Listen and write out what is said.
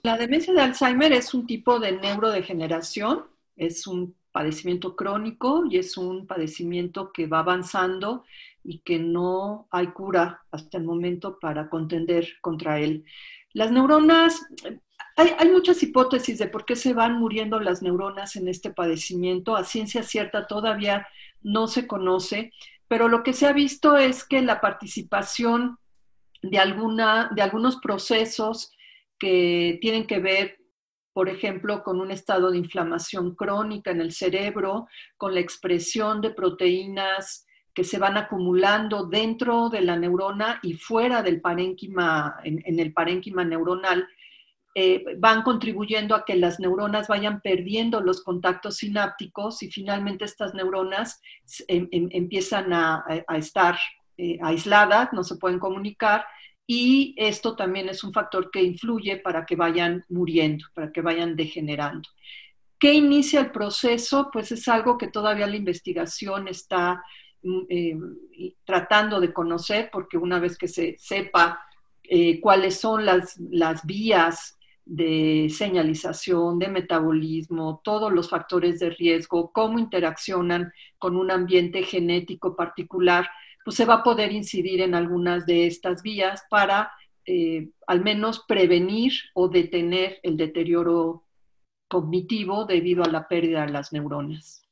La demencia de Alzheimer es un tipo de neurodegeneración, es un padecimiento crónico y es un padecimiento que va avanzando y que no hay cura hasta el momento para contender contra él. Las neuronas, hay muchas hipótesis de por qué se van muriendo las neuronas en este padecimiento. A ciencia cierta todavía no se conoce, pero lo que se ha visto es que la participación de algunos procesos que tienen que ver, por ejemplo, con un estado de inflamación crónica en el cerebro, con la expresión de proteínas que se van acumulando dentro de la neurona y fuera del parénquima, en el parénquima neuronal, van contribuyendo a que las neuronas vayan perdiendo los contactos sinápticos y finalmente estas neuronas empiezan a estar aisladas, no se pueden comunicar y esto también es un factor que influye para que vayan muriendo, para que vayan degenerando. ¿Qué inicia el proceso? Pues es algo que todavía la investigación está eh, tratando de conocer, porque una vez que se sepa cuáles son las vías de señalización, de metabolismo, todos los factores de riesgo, cómo interaccionan con un ambiente genético particular, pues se va a poder incidir en algunas de estas vías para al menos prevenir o detener el deterioro cognitivo debido a la pérdida de las neuronas.